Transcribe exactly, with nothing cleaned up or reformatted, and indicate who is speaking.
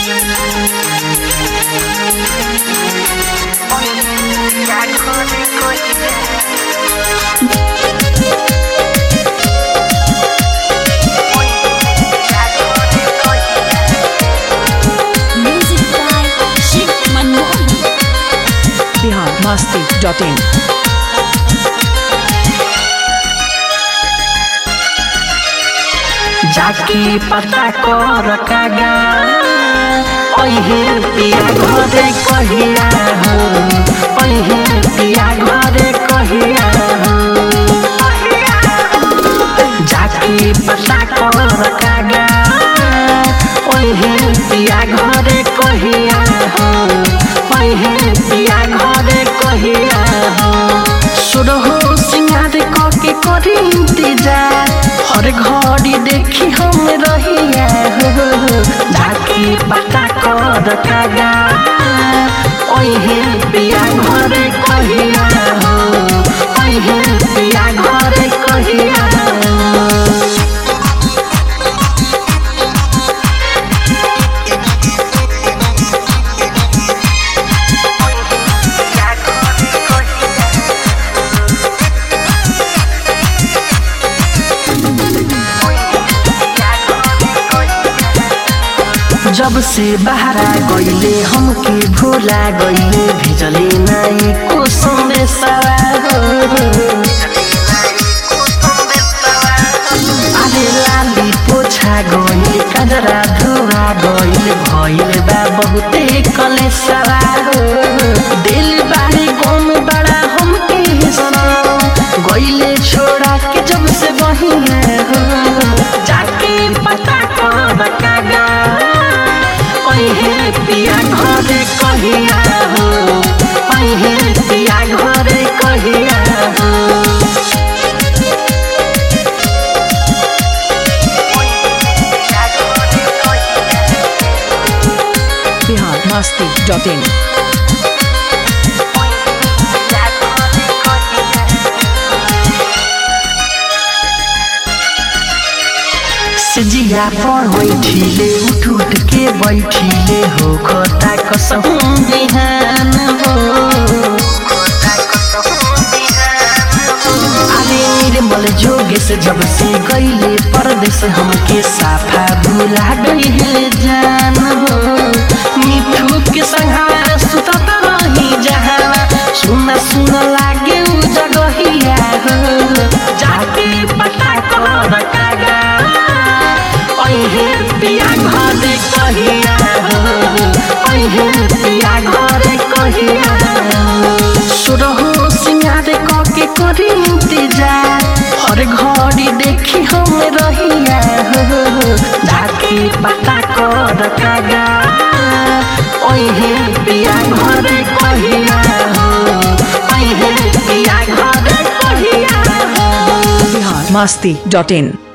Speaker 1: masti dot in
Speaker 2: जाके पता कर कागा ओहे पिया घरे कहिया हो ओहे पिया घरे कहिया हो जाके पता कर कागा ओहे पिया घरे कहिया हो ओहे पिया घरे कहिया हो सुरहो सिंगार के करी इंतजार हर घड़ी देखी हम रहिया हो जाके पता कर कागा ओहे पिया घरे कहिया हो ओहे पिया घरे कहिया जब से बाहर गईले हमके भूला गईले भेजले नाई को संदेशा अरे लाली पोछा गईले कजरा धुआ गईले भइल बा बहुते कलेशा दिल बारे गम बड़ा हमके सनम गईले छोड़ा के जब से बहिया हो जाके पता कर कागा ओहे पिया घरे कहिया हो ओहे पिया घरे कहिया हो
Speaker 1: Bihar masti dot in
Speaker 2: जिया पर बैठिले उठ उठ के बैठिले हो खोता कसम बिहान हो अरे निर्मल जोगे से जब से गईले परदेश हमके साफा भुला गईले जान हो मिठू के संघारा सुतत रही जहाना सुना सुना लागे उ जगहिया हो जाके पता कर कागा ओहे पिया घरे कहिया हो ओहे पिया घरे कहिया सुरहो सिंगार के करी इंतजार हर घड़ी देखी हम रहिया हो जाके पता कर कागा ओहे पिया घरे कहिया हो ओहे पिया घरे कहिया हो
Speaker 1: Bihar masti dot in